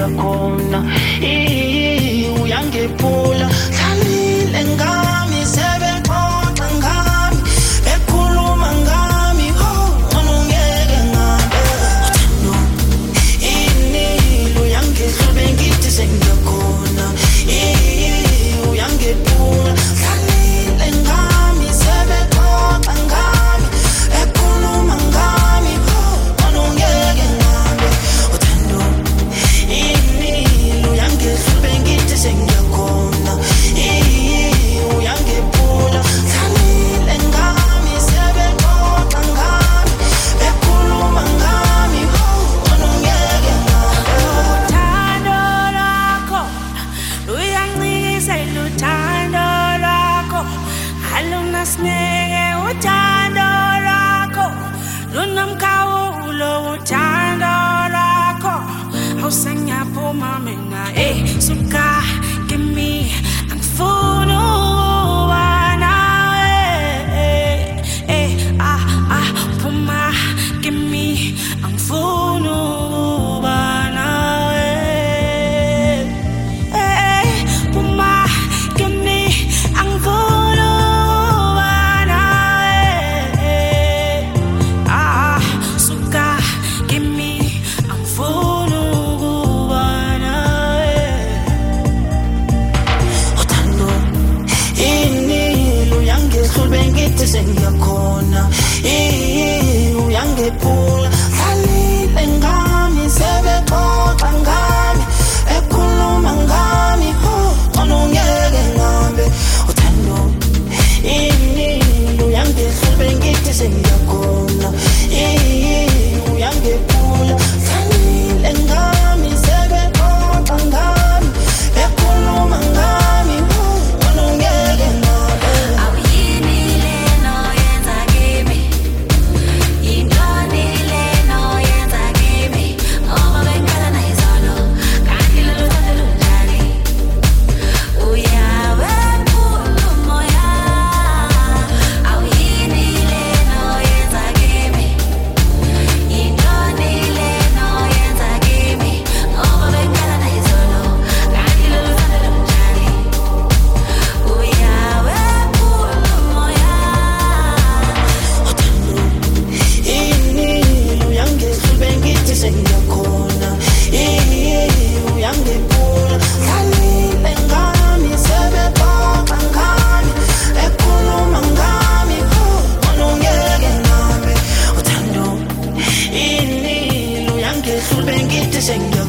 sengiyakhona uyangephula hlalile ngami sebexoxa ngami bekhuluma ngami ngeke ngabe uthando uyangehlube ngithi sengiyakhona uyangephula hlalile ngami sebexoxa ngami bekhuluma ngami ngeke ngabe uthando uyangehlube ngithi sengiyakhona uyangephula hlalile ngami sebexoxa ngami bekhuluma ngami ngeke ngabe uthando lwakho luyancisela uthando lwakho alunasineke uthando lwakho lunomkhawulo uthando lwakho awusengiyaphuma mina suka kimi angifuna ukuba nawe phuma kimi angifuna ukuba nawe phuma kimi angifuna ukuba nawe suka kimi angifuna ukuba nawe uthando uyangehlube ngithi sengiyakhona uyangephula hlalile ngami sebexoxa ngami bekhuluma ngami ngeke ngabe uthando uyangehlube ngithi sengiyakhona uyangephula hlalile ngami sebexoxa ngami bekhuluma ngami ngeke ngabe awuyini lena oyenza kimi yintoni lena oyenza kimi ngoba bengikhala nayizolo kanti lolu thando lunjani uyawephula umoya awuyini lena oyenza kimi yintoni lena oyenza kimi ngoba bengikhala nayizolo kanti lolu thando lunjani uyawephula umoya uyangehlube ngithi sengiyakhona uyangephula hlalile ngami sebexoxa ngami bekhuluma ngami ngeke ngabe uthando uyangehlube ngithi sengiyakhona